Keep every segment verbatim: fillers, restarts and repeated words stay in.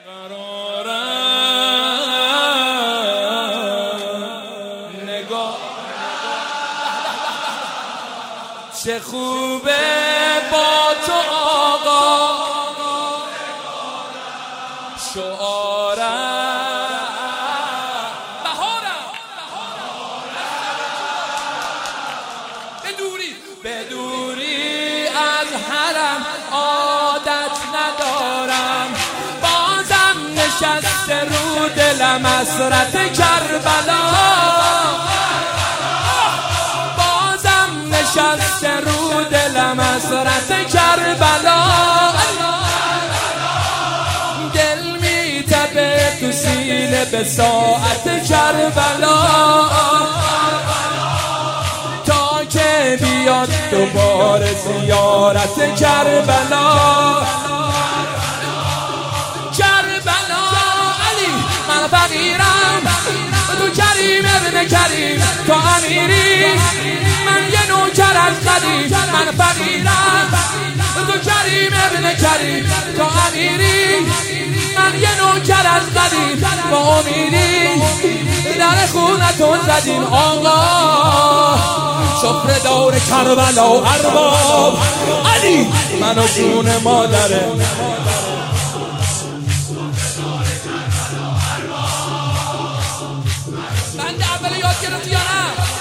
چه خوبه با تو آقا شعارم بهارم بدوری بدوری از حرم عادت ندارم بازم نشسته رو دلم حسرت کربلا نشسته رو دلم حسرت کربلا دل میتپه تو سینه به ساعت کربلا تا که بیاد دوباره زیارت کربلا کربلا علی من فقیرم تو کریم ابن کریم تو امیری من یه نوکر از قدیم من فقیرم تو کریم ابن کریم تو امیری من یه نوکر از قدیم با امیدی در خونتون زدیم آقا سفره دور کربلا و ارباب علی من و جون مادره بند اول یاد گرفتی یا نه؟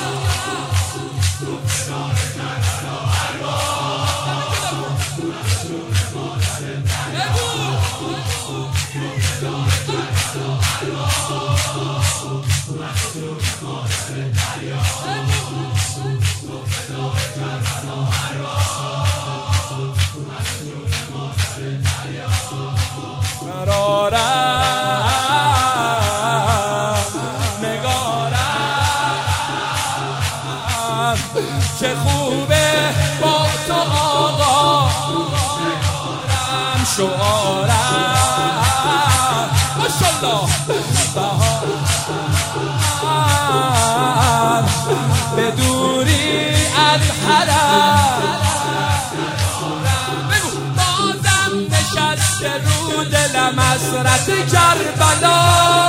چه خوبه با تو آقا شعارم ماشاءالله بهارم بدوری از حرم بگو بازم نشسته رو دلم حسرت کربلا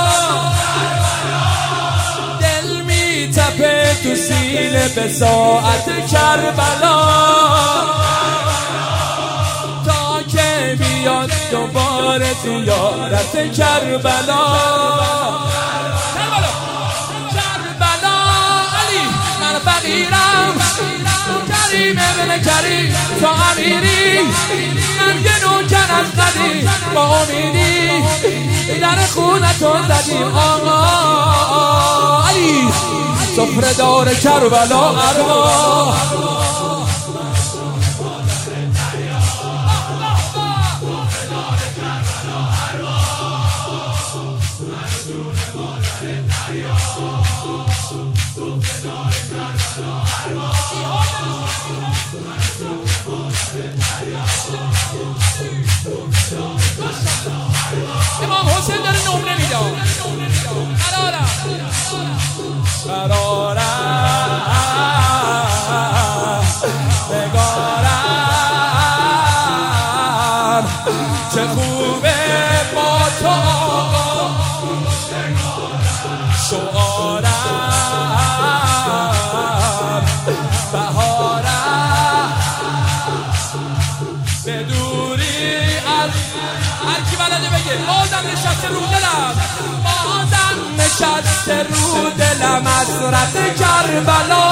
تپه تو سینه به ساعت کربلا تا که بیاد دوباره زیارت کربلا کربلا علی من فقیرم کریم ابن کریم تو امیری من یه نوکر از قدیم با امیدی در خونتون زدیم آقا علی سفره دار کربلا ارباب امام حسین داره نمره میده قرارم قرارم بگارم چه خوبه با تو آقا شعارم بهارم بدوری از هر کی بلده بگه بازم نشسته رو دلم بازم نشسته رو دلم حسرت کربلا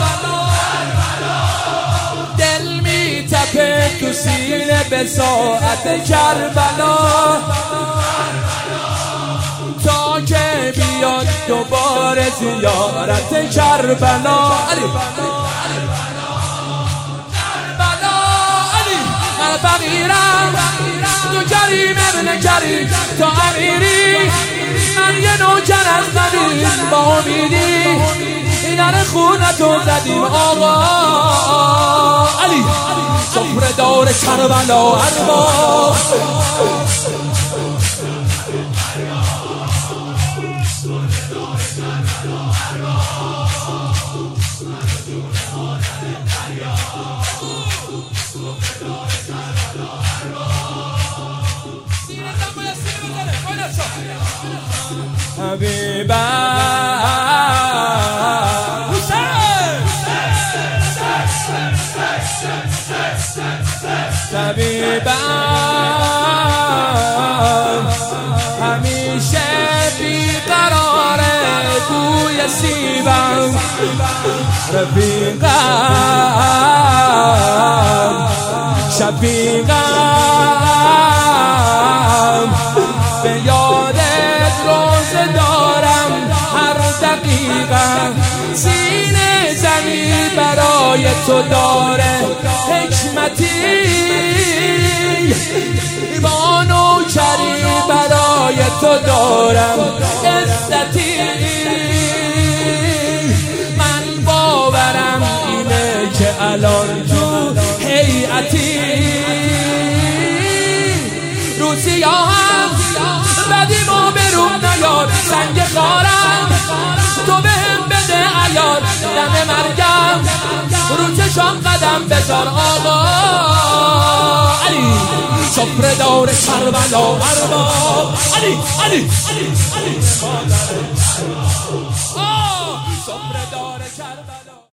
دل میتپه تو سینه به ساعت کربلا تا که بیاد دوباره زیارت کربلا علی کربلا علی من فقیرم تو کریم ابن کریم تو امیری من یه نوکر از قدیم با امیدی در خونتون زدیم آقا علی سفره دار کربلا ارباب سینه حبیبم طبیبم همیشه بیقراره بوی سیبم رفیقم شفیقم به یادت روزه دارم هر دقیقه سینه زنی برای تو داره حکمتی ایمان و کری برای تو دارم عزتی من باورم اینه که الان تو هیئتی روسی ها هم بدی ما برون نیاد سنگ خارم تو بهم بده عیاد دم مرگم رو چشام قدم بذار آقا علی سفره دار کربلا ارباب علی علی علی علی